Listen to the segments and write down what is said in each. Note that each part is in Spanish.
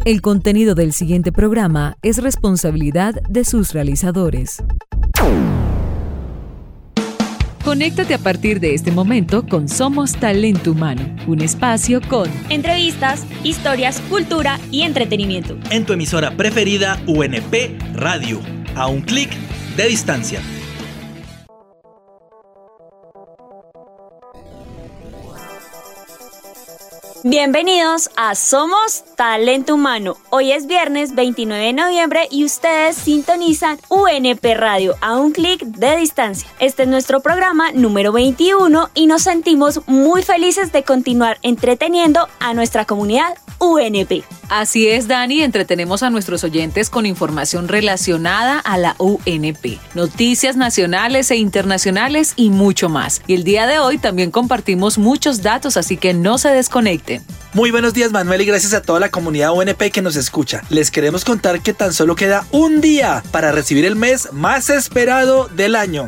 El contenido del siguiente programa es responsabilidad de sus realizadores. Conéctate a partir de este momento con Somos Talento Humano, un espacio con entrevistas, historias, cultura y entretenimiento. En tu emisora preferida UNP Radio, a un clic de distancia. Bienvenidos a Somos Talento Humano. Hoy es viernes 29 de noviembre y ustedes sintonizan UNP Radio a un clic de distancia. Este es nuestro programa número 21 y nos sentimos muy felices de continuar entreteniendo a nuestra comunidad UNP. Así es, Dani, entretenemos a nuestros oyentes con información relacionada a la UNP, noticias nacionales e internacionales y mucho más. Y el día de hoy también compartimos muchos datos, así que no se desconecten. Muy buenos días, Manuel, y gracias a toda la comunidad UNP que nos escucha. Les queremos contar que tan solo queda un día para recibir el mes más esperado del año.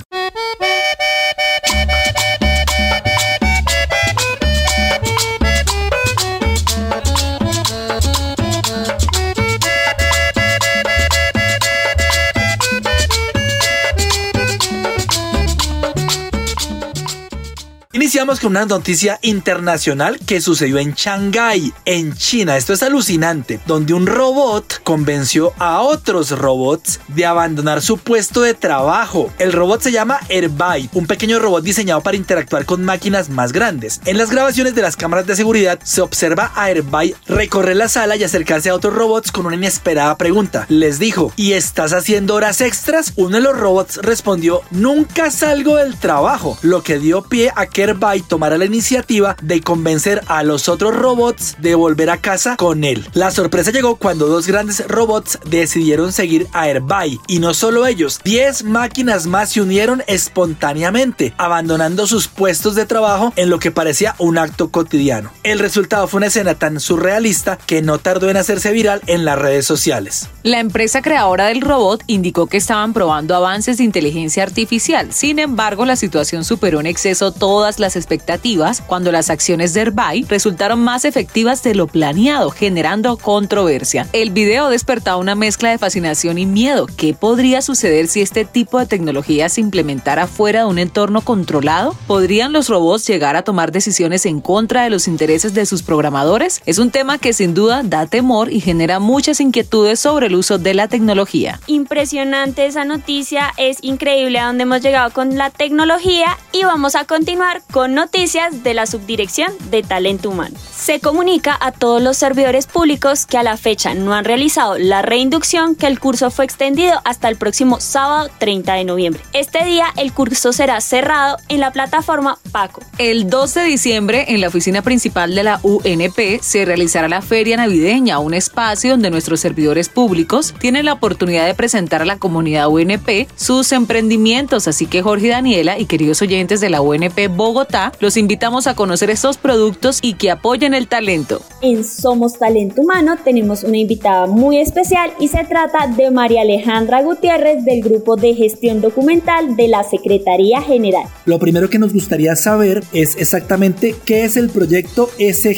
Iniciamos con una noticia internacional que sucedió en Shanghái, en China. Esto es alucinante, donde un robot convenció a otros robots de abandonar su puesto de trabajo. El robot se llama Airbay, un pequeño robot diseñado para interactuar con máquinas más grandes. En las grabaciones de las cámaras de seguridad se observa a Airbay recorrer la sala y acercarse a otros robots con una inesperada pregunta. Les dijo: ¿y estás haciendo horas extras? Uno de los robots respondió: nunca salgo del trabajo, lo que dio pie a que Airbay tomara la iniciativa de convencer a los otros robots de volver a casa con él. La sorpresa llegó cuando dos grandes robots decidieron seguir a Airbay, y no solo ellos, 10 máquinas más se unieron espontáneamente, abandonando sus puestos de trabajo en lo que parecía un acto cotidiano. El resultado fue una escena tan surrealista que no tardó en hacerse viral en las redes sociales. La empresa creadora del robot indicó que estaban probando avances de inteligencia artificial. Sin embargo, la situación superó en exceso todas las expectativas cuando las acciones de Airbay resultaron más efectivas de lo planeado, generando controversia. El video despertaba una mezcla de fascinación y miedo. ¿Qué podría suceder si este tipo de tecnología se implementara fuera de un entorno controlado? ¿Podrían los robots llegar a tomar decisiones en contra de los intereses de sus programadores? Es un tema que sin duda da temor y genera muchas inquietudes sobre el uso de la tecnología. Impresionante esa noticia, es increíble a dónde hemos llegado con la tecnología y vamos a continuar con noticias de la Subdirección de Talento Humano. Se comunica a todos los servidores públicos que a la fecha no han realizado la reinducción que el curso fue extendido hasta el próximo sábado 30 de noviembre. Este día el curso será cerrado en la plataforma PACO. El 2 de diciembre en la oficina principal de la UNP se realizará la Feria Navideña, un espacio donde nuestros servidores públicos tienen la oportunidad de presentar a la comunidad UNP sus emprendimientos. Así que Jorge y Daniela y queridos oyentes de la UNP Bogotá, los invitamos a conocer estos productos y que apoyen el talento. En Somos Talento Humano tenemos una invitada muy especial y se trata de María Alejandra Gutiérrez del Grupo de Gestión Documental de la Secretaría General. Lo primero que nos gustaría saber es exactamente qué es el proyecto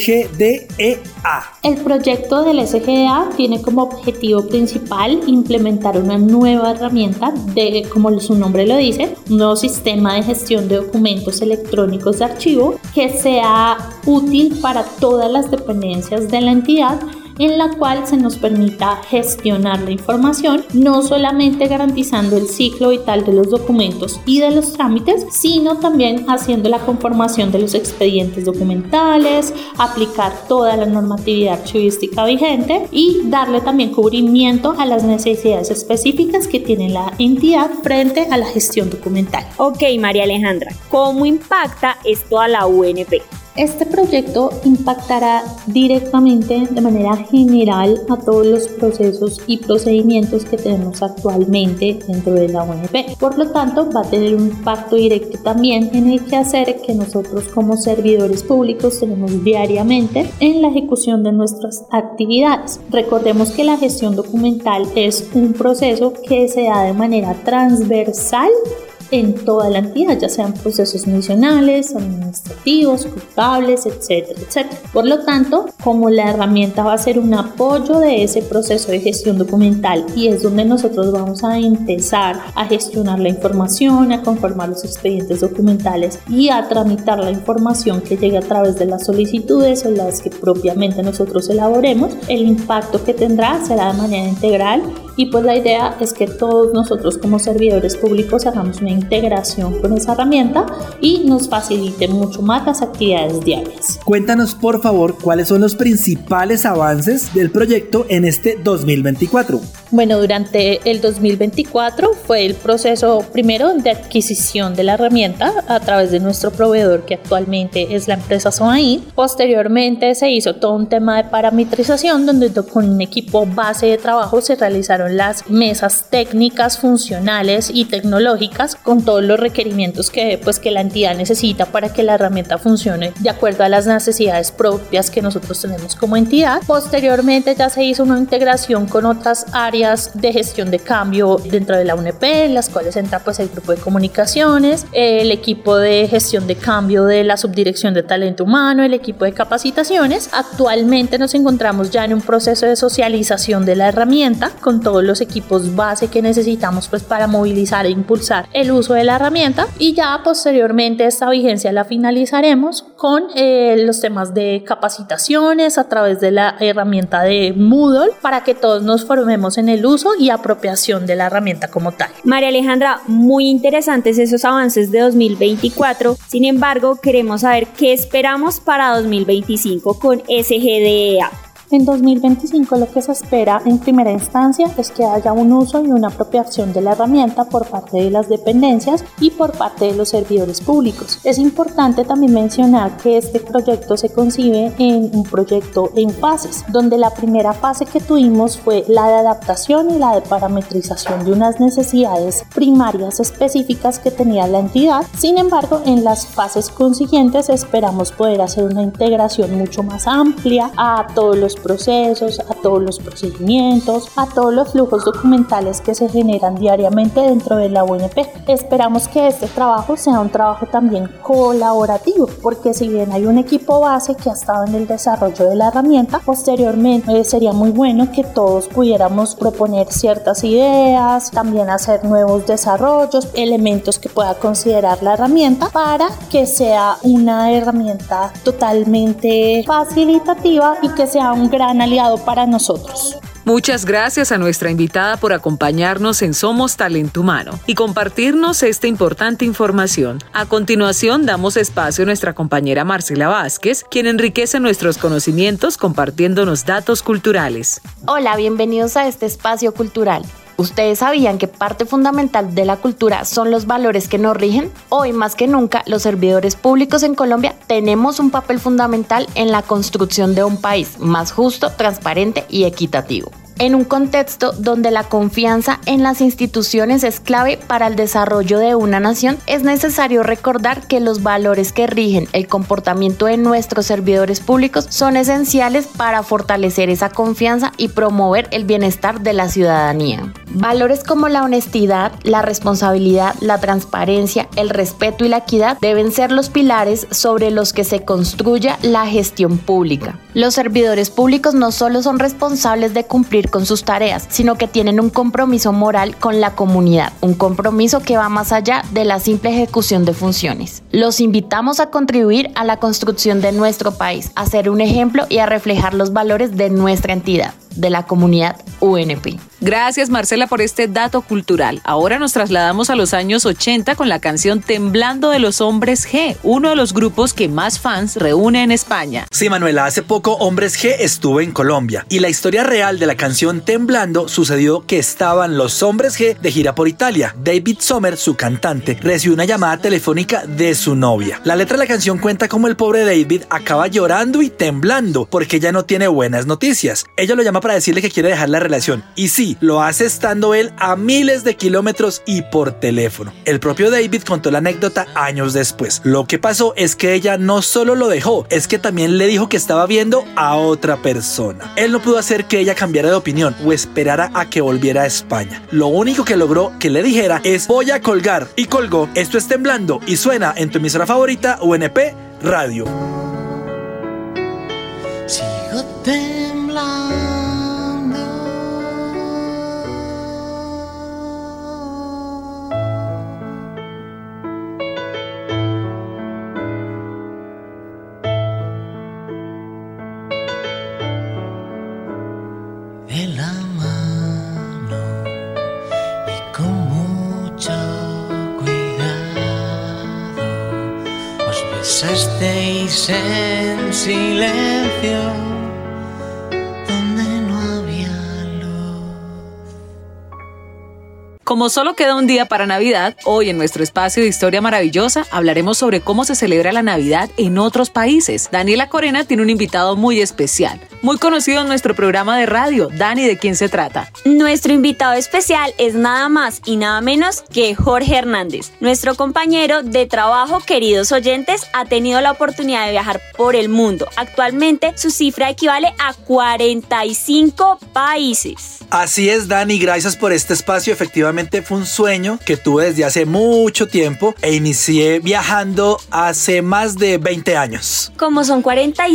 SGDEA. El proyecto del SGDEA tiene como objetivo principal implementar una nueva herramienta de, como su nombre lo dice, un nuevo sistema de gestión de documentos electrónicos de archivo que sea útil para todas las dependencias de la entidad, en la cual se nos permita gestionar la información, no solamente garantizando el ciclo vital de los documentos y de los trámites, sino también haciendo la conformación de los expedientes documentales, aplicar toda la normatividad archivística vigente y darle también cubrimiento a las necesidades específicas que tiene la entidad frente a la gestión documental. Ok, María Alejandra, ¿cómo impacta esto a la UNP? Este proyecto impactará directamente de manera general a todos los procesos y procedimientos que tenemos actualmente dentro de la UNP. Por lo tanto, va a tener un impacto directo también en el quehacer que nosotros como servidores públicos tenemos diariamente en la ejecución de nuestras actividades. Recordemos que la gestión documental es un proceso que se da de manera transversal en toda la entidad, ya sean procesos misionales, administrativos, contables, etcétera, etcétera. Por lo tanto, como la herramienta va a ser un apoyo de ese proceso de gestión documental y es donde nosotros vamos a empezar a gestionar la información, a conformar los expedientes documentales y a tramitar la información que llegue a través de las solicitudes o las que propiamente nosotros elaboremos, el impacto que tendrá será de manera integral y pues la idea es que todos nosotros como servidores públicos hagamos una integración con esa herramienta y nos facilite mucho más las actividades diarias. Cuéntanos por favor cuáles son los principales avances del proyecto en este 2024. Bueno, durante el 2024 fue el proceso primero de adquisición de la herramienta a través de nuestro proveedor que actualmente es la empresa SOAIN. Posteriormente se hizo todo un tema de parametrización donde con un equipo base de trabajo se realizaron las mesas técnicas, funcionales y tecnológicas con todos los requerimientos que la entidad necesita para que la herramienta funcione de acuerdo a las necesidades propias que nosotros tenemos como entidad. Posteriormente ya se hizo una integración con otras áreas de gestión de cambio dentro de la UNP, en las cuales entra pues el grupo de comunicaciones, el equipo de gestión de cambio de la subdirección de talento humano, el equipo de capacitaciones. Actualmente nos encontramos ya en un proceso de socialización de la herramienta con todos los equipos base que necesitamos pues para movilizar e impulsar el uso de la herramienta y ya posteriormente esta vigencia la finalizaremos con los temas de capacitaciones a través de la herramienta de Moodle para que todos nos formemos en el uso y apropiación de la herramienta como tal. María Alejandra, muy interesantes esos avances de 2024, sin embargo queremos saber qué esperamos para 2025 con SGDEA. En 2025 lo que se espera en primera instancia es que haya un uso y una apropiación de la herramienta por parte de las dependencias y por parte de los servidores públicos. Es importante también mencionar que este proyecto se concibe en un proyecto en fases, donde la primera fase que tuvimos fue la de adaptación y la de parametrización de unas necesidades primarias específicas que tenía la entidad. Sin embargo, en las fases consiguientes esperamos poder hacer una integración mucho más amplia a todos los procesos, a todos los procedimientos, a todos los flujos documentales que se generan diariamente dentro de la UNP. Esperamos que este trabajo sea un trabajo también colaborativo, porque si bien hay un equipo base que ha estado en el desarrollo de la herramienta, posteriormente sería muy bueno que todos pudiéramos proponer ciertas ideas, también hacer nuevos desarrollos, elementos que pueda considerar la herramienta para que sea una herramienta totalmente facilitativa y que sea un gran aliado para nosotros. Muchas gracias a nuestra invitada por acompañarnos en Somos Talento Humano y compartirnos esta importante información. A continuación, damos espacio a nuestra compañera Marcela Vázquez, quien enriquece nuestros conocimientos compartiéndonos datos culturales. Hola, bienvenidos a este espacio cultural. ¿Ustedes sabían que parte fundamental de la cultura son los valores que nos rigen? Hoy más que nunca, los servidores públicos en Colombia tenemos un papel fundamental en la construcción de un país más justo, transparente y equitativo. En un contexto donde la confianza en las instituciones es clave para el desarrollo de una nación, es necesario recordar que los valores que rigen el comportamiento de nuestros servidores públicos son esenciales para fortalecer esa confianza y promover el bienestar de la ciudadanía. Valores como la honestidad, la responsabilidad, la transparencia, el respeto y la equidad deben ser los pilares sobre los que se construya la gestión pública. Los servidores públicos no solo son responsables de cumplir con sus tareas, sino que tienen un compromiso moral con la comunidad, un compromiso que va más allá de la simple ejecución de funciones. Los invitamos a contribuir a la construcción de nuestro país, a ser un ejemplo y a reflejar los valores de nuestra entidad, de la comunidad UNP. Gracias, Marcela, por este dato cultural. Ahora nos trasladamos a los años 80 con la canción Temblando de los Hombres G, uno de los grupos que más fans reúne en España. Sí, Manuela, hace poco Hombres G estuvo en Colombia y la historia real de la canción Temblando sucedió que estaban los Hombres G de gira por Italia. David Sommer, su cantante, recibió una llamada telefónica de su novia. La letra de la canción cuenta cómo el pobre David acaba llorando y temblando porque ella no tiene buenas noticias. Ella lo llama para decirle que quiere dejar la relación. Y sí, sí, lo hace estando él a miles de kilómetros y por teléfono. El propio David contó la anécdota años después. Lo que pasó es que ella no solo lo dejó, es que también le dijo que estaba viendo a otra persona. Él no pudo hacer que ella cambiara de opinión o esperara a que volviera a España. Lo único que logró que le dijera es: voy a colgar, y colgó. Esto es Temblando y suena en tu emisora favorita, UNP Radio. Sigo temblando. De la mano y con mucho cuidado os besasteis en silencio donde no había luz. Como solo queda un día para Navidad, hoy en nuestro espacio de Historia Maravillosa hablaremos sobre cómo se celebra la Navidad en otros países. Daniela Corena tiene un invitado muy especial, muy conocido en nuestro programa de radio. Dani, ¿de quién se trata? Nuestro invitado especial es nada más y nada menos que Jorge Hernández. Nuestro compañero de trabajo, queridos oyentes, ha tenido la oportunidad de viajar por el mundo. Actualmente su cifra equivale a 45 países. Así es, Dani, gracias por este espacio. Efectivamente fue un sueño que tuve desde hace mucho tiempo e inicié viajando hace más de 20 años. Como son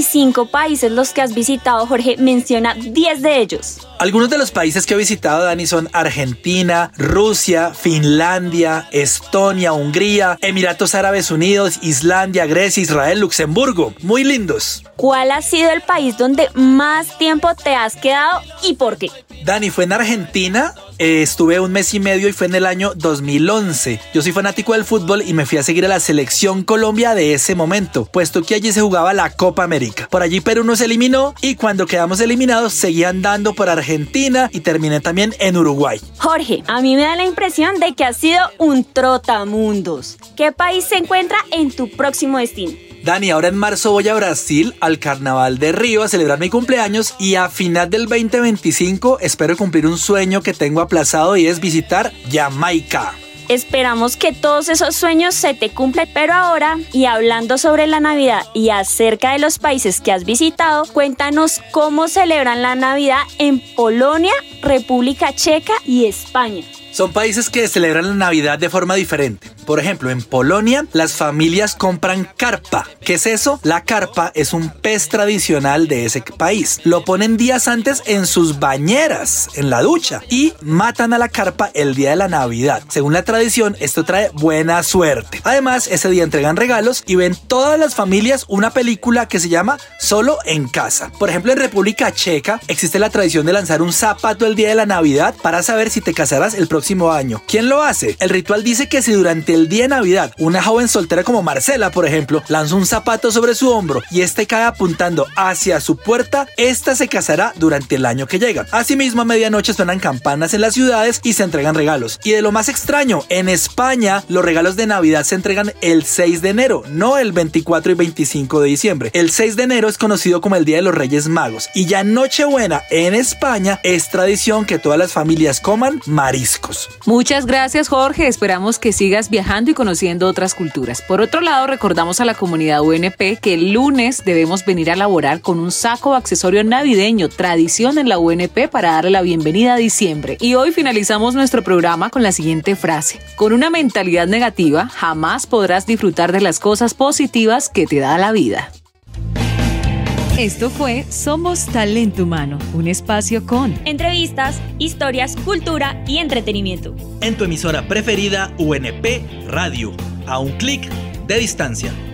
45 países los que has visitado, Jorge, menciona 10 de ellos. Algunos de los países que he visitado, Dani, son Argentina, Rusia, Finlandia, Estonia, Hungría, Emiratos Árabes Unidos, Islandia, Grecia, Israel, Luxemburgo. Muy lindos. ¿Cuál ha sido el país donde más tiempo te has quedado y por qué? Dani, fue en Argentina. Estuve un mes y medio y fue en el año 2011. Yo soy fanático del fútbol y me fui a seguir a la selección Colombia de ese momento, puesto que allí se jugaba la Copa América. Por allí Perú nos eliminó y cuando quedamos eliminados seguían dando por Argentina y terminé también en Uruguay. Jorge, a mí me da la impresión de que has sido un trotamundos. ¿Qué país se encuentra en tu próximo destino? Dani, ahora en marzo voy a Brasil al Carnaval de Río a celebrar mi cumpleaños y a final del 2025 espero cumplir un sueño que tengo aplazado y es visitar Jamaica. Esperamos que todos esos sueños se te cumplan, pero ahora, y hablando sobre la Navidad y acerca de los países que has visitado, cuéntanos cómo celebran la Navidad en Polonia, República Checa y España. Son países que celebran la Navidad de forma diferente. Por ejemplo, en Polonia, las familias compran carpa. ¿Qué es eso? La carpa es un pez tradicional de ese país. Lo ponen días antes en sus bañeras, en la ducha, y matan a la carpa el día de la Navidad. Según la tradición, esto trae buena suerte. Además, ese día entregan regalos y ven todas las familias una película que se llama Solo en Casa. Por ejemplo, en República Checa existe la tradición de lanzar un zapato el día de la Navidad para saber si te casarás el próximo año. ¿Quién lo hace? El ritual dice que si durante el día de Navidad una joven soltera como Marcela, por ejemplo, lanza un zapato sobre su hombro y este cae apuntando hacia su puerta, esta se casará durante el año que llega. Asimismo, a medianoche suenan campanas en las ciudades y se entregan regalos. Y de lo más extraño, en España los regalos de Navidad se entregan el 6 de enero, no el 24 y 25 de diciembre. El 6 de enero es conocido como el Día de los Reyes Magos y ya en Nochebuena en España es tradición que todas las familias coman mariscos. Muchas gracias, Jorge. Esperamos que sigas viajando y conociendo otras culturas. Por otro lado, recordamos a la comunidad UNP que el lunes debemos venir a laborar con un saco o accesorio navideño, tradición en la UNP para darle la bienvenida a diciembre. Y hoy finalizamos nuestro programa con la siguiente frase: con una mentalidad negativa, jamás podrás disfrutar de las cosas positivas que te da la vida. Esto fue Somos Talento Humano, un espacio con entrevistas, historias, cultura y entretenimiento. En tu emisora preferida, UNP Radio, a un clic de distancia.